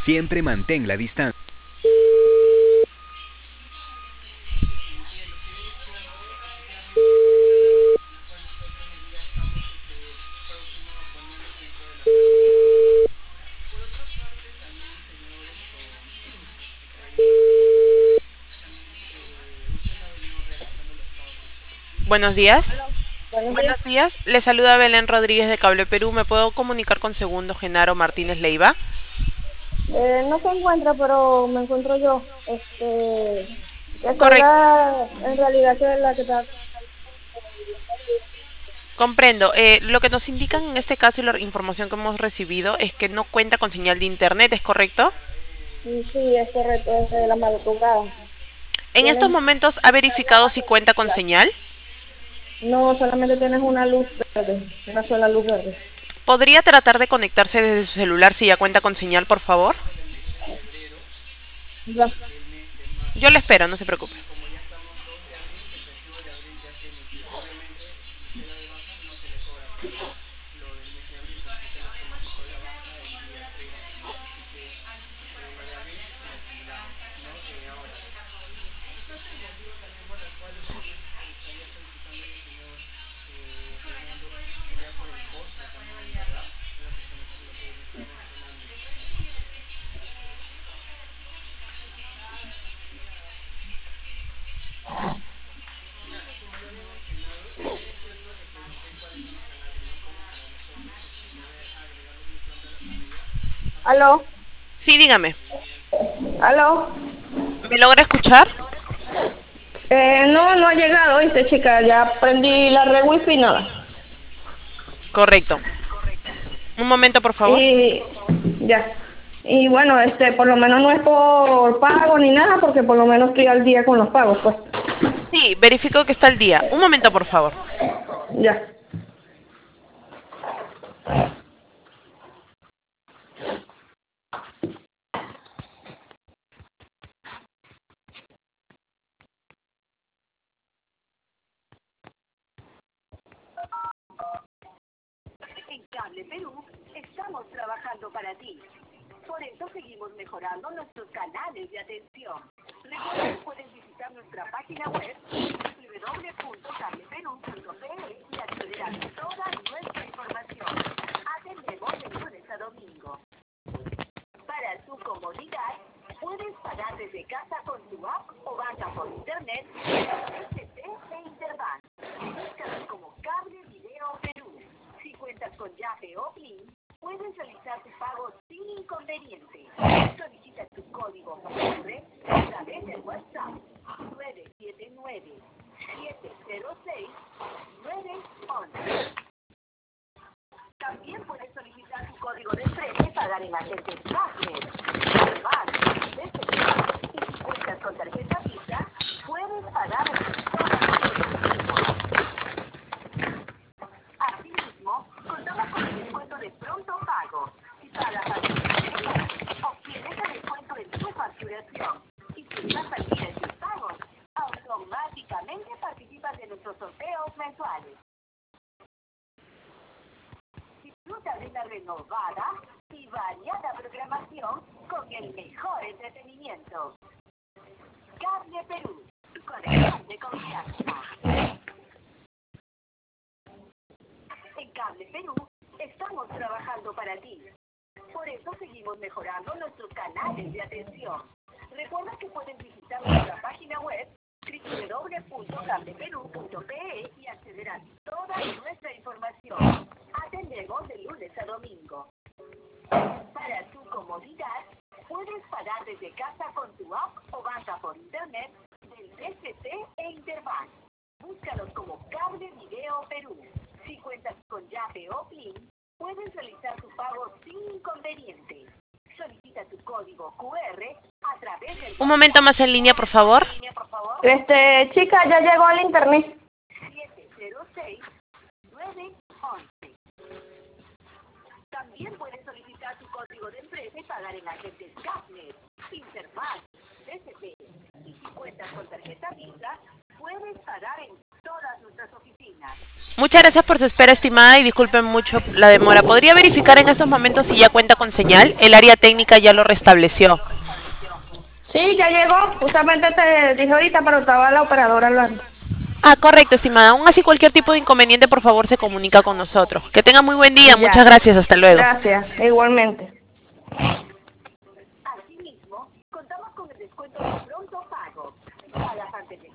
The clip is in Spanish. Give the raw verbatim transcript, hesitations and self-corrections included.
Siempre mantén la distancia. Buenos días. Buenos días. Buenos días. Le saluda Belén Rodríguez de Cable Perú. ¿Me puedo comunicar con segundo Genaro Martínez Leiva? Eh, no se encuentra, pero me encuentro yo. Este, que soy Correcto. la, en realidad que es la que está. Comprendo. Eh, lo que nos indican en este caso y la información que hemos recibido es que no cuenta con señal de internet, ¿es correcto? Sí, sí, es correcto, es de la madrugada. En estos Tienes, momentos ha verificado si cuenta con señal. no, solamente tienes una luz verde, una sola luz verde. ¿Podría tratar de conectarse desde su celular si ya cuenta con señal, por favor? Ya. Yo le espero, no se preocupe. ¿Aló? Sí, dígame. ¿Aló? ¿Me logra escuchar? Eh, no, no ha llegado, ¿viste, chica? Ya prendí la red wifi, nada. Correcto. Un momento, por favor. Y ya. Y bueno, este, por lo menos no es por pago ni nada, porque por lo menos estoy al día con los pagos, pues. Sí, verifico que está al día. Un momento, por favor. Ya. En Cable Perú estamos trabajando para ti. Por eso seguimos mejorando nuestros canales de atención. Recuerda que puedes visitar nuestra página web doble u doble u doble u punto cableperú punto pe y acceder a toda nuestra información. Atendemos de lunes a domingo. Para tu comodidad, puedes pagar desde casa con tu app o banca por internet, S T e Interbank. Búscanos como Cable Video Perú. Si cuentas con Yape o Plin, puedes realizar tu pago sin inconveniente. Solicita tu código Q R a través del WhatsApp nueve siete nueve, siete cero seis, nueve uno. También puedes solicitar tu código de empresa y pagar en agentes Magnet, Además, desde tu banco, y si cuentas con tarjeta Visa, puedes pagar en todas las Asimismo, contamos con el descuento de pronto pago. Si pagas a tu obtienes el descuento en tu facturación. Y si estás al día en tus pagos, automáticamente participas de nuestros sorteos mensuales. Disfruta de una renovada y variada programación con el mejor entretenimiento. Cable Perú, tu conexión de confianza. En Cable Perú estamos trabajando para ti. Por eso seguimos mejorando nuestros canales de atención. Recuerda que puedes visitar nuestra página web doble u doble u doble u punto cableperú punto pe y acceder a toda nuestra información. Atendemos de lunes a domingo. Para tu comodidad, puedes pagar desde casa con tu app o banca por internet del B C T e Interbank. Búscalos como Cable Video Perú. Si cuentas con Yape o Plin, puedes realizar tu pago sin inconveniente. Solicita tu código Q R a través del Un momento más en línea, por favor. Este, chica, ya llegó al internet. siete cero seis, nueve uno uno. También puedes solicitar tu código de empresa y pagar en agentes Capnet, Interbank, D C P. Y si cuentas con tarjeta Visa, Puedes pagar en todas nuestras oficinas. Muchas gracias por su espera, estimada, y disculpen mucho la demora. ¿Podría verificar en estos momentos si ya cuenta con señal? El área técnica ya lo restableció. Sí, ya llegó. Justamente te dije ahorita, pero estaba la operadora hablando. Ah, correcto, estimada. Aún así, cualquier tipo de inconveniente, por favor, se comunica con nosotros. Que tenga muy buen día. Ya. Muchas gracias. Hasta luego. Gracias, igualmente. Asimismo, contamos con el descuento de pronto pago para mantener